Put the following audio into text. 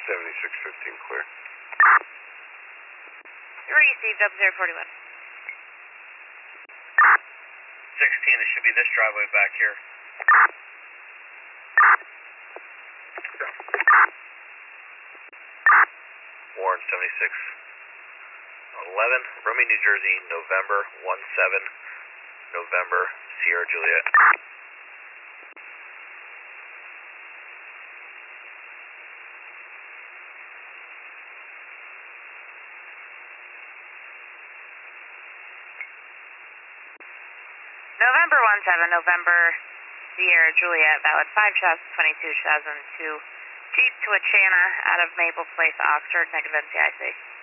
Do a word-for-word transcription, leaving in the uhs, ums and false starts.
seventy-six fifteen clear. Received up zero forty-one. sixteen, it should be this driveway back here. Warren seventy-six eleven, Romeo, New Jersey, November one seven, November, Sierra Juliet. November one seven, November, Sierra Juliet, valid five shots, twenty-two shots, and two Jeep Twitchana out of Maple Place, Oxford, negative N C I C.